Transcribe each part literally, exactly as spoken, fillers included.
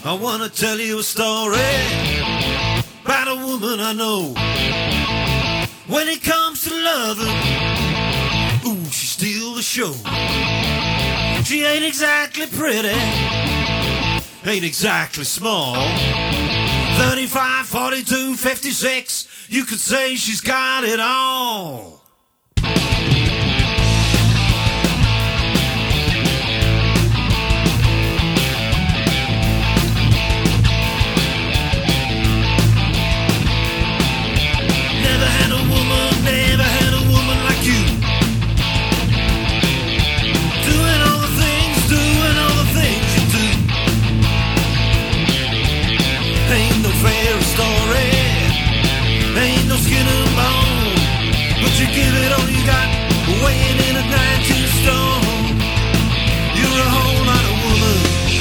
I wanna tell you a story about a woman I know. When it comes to loving, ooh, she steals the show. She ain't exactly pretty, ain't exactly small. thirty-five, forty-two, fifty-six, you could say she's got it all. Give it all you got, weighing in at nineteen stone. You're a whole lot of woman,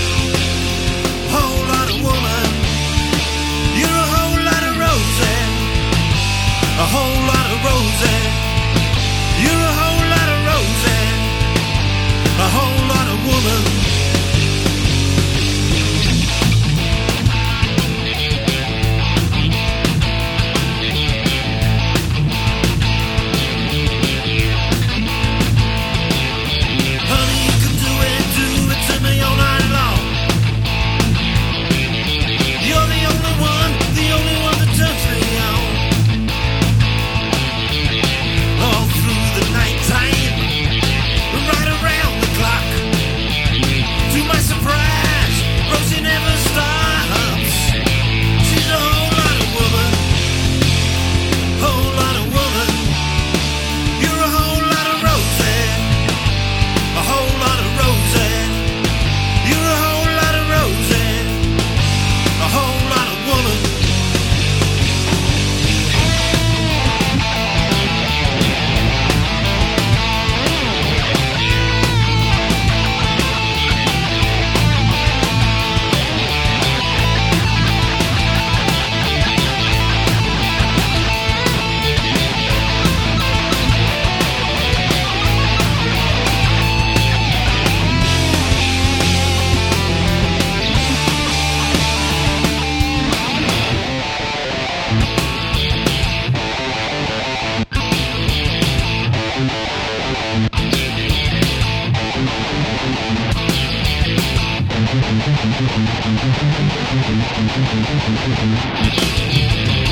whole lot of woman. You're a whole lot of Rosie, a whole lot of Rosie. You're a whole lot of Rosie, a whole lot of woman. Thank you.